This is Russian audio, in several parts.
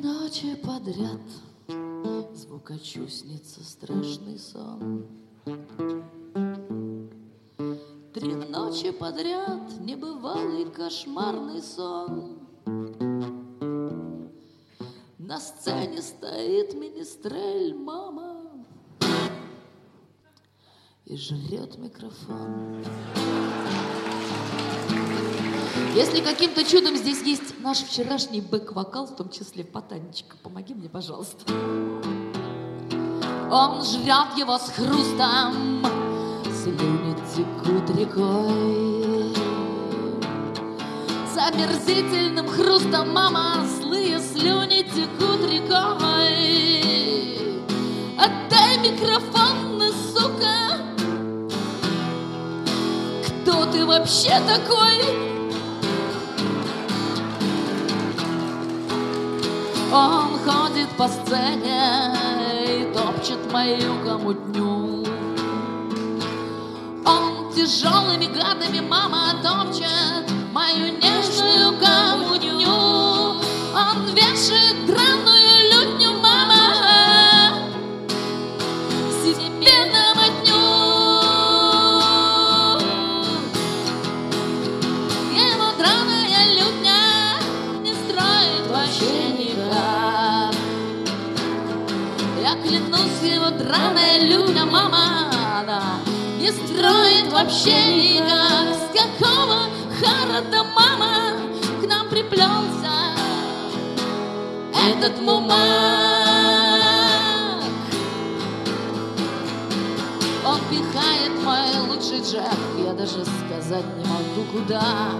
ночи подряд звукачу снится страшный сон. 3 ночи подряд небывалый кошмарный сон. На сцене стоит министрель мама и жрет микрофон. Если каким-то чудом здесь есть наш вчерашний бэк-вокал, в том числе Потанечка, помоги мне, пожалуйста. Он жрет его с хрустом, слюни текут рекой. С омерзительным хрустом, мама, злые слюни текут рекой. Отдай микрофон, сука! Кто ты вообще такой? Он ходит по сцене и топчет мою комутню. Он тяжелыми гадами, мама, топчет мою нежную комутню. Он вешает драную лютню, мама, себе на мотню. Его драная лютня не строит вообще никак. Я клянусь, его драная лютня, мама, да, не строит вообще никак. С какого хара-то, мама, к нам приплелся этот мумак? Он пихает мой лучший джек, я даже сказать не могу куда.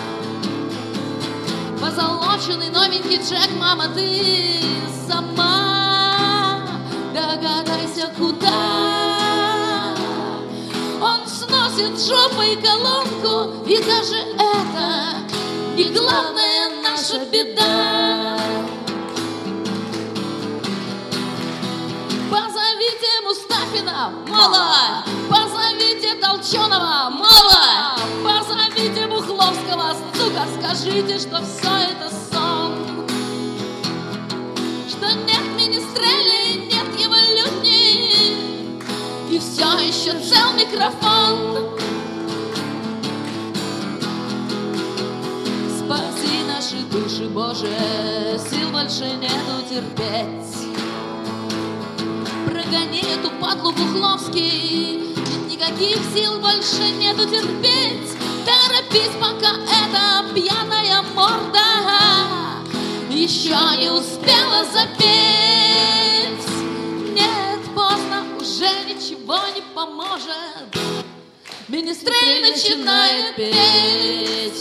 Позолоченный новенький джек, мама, ты сама догадайся, куда. Он сносит жопой колонку, и даже это не главная наша беда. Позовите Мустафина, мало. Позовите Толченого, мало. Позовите Бухловского, сука, скажите, что все это сон. Что нет министрели, нет его лютни, и все еще цел микрофон. Спаси наши души, Боже, сил больше нету терпеть. Прогони эту падлу, Бухловский, нет никаких сил больше нету терпеть. Торопись, пока эта пьяная морда еще не успела запеть. Нет, поздно, уже ничего не поможет. Министрель начинает петь.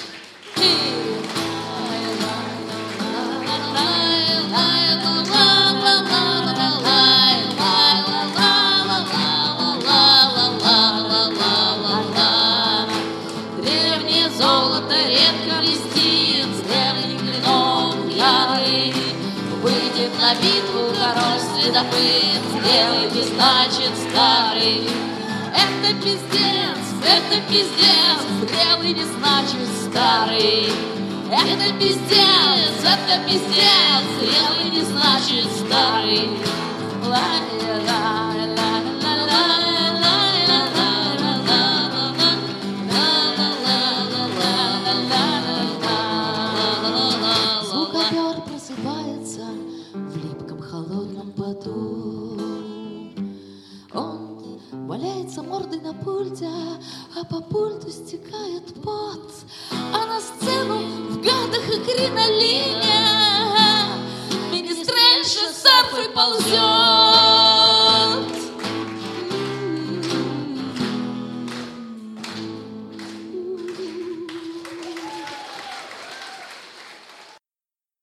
Древнее золото редко блестит, с древних клинов ярый. Выйдет на битву король-следопыт, сделайте, значит, старый. Это пиздец, зрелый не значит старый. Это пиздец, зрелый не значит старый. Звукопер просыпается в липком холодном поту. Он валяется мордой на пульте, а по пульту стекает пот. А на сцену в гадах и кринолине министрельша с арфой ползет.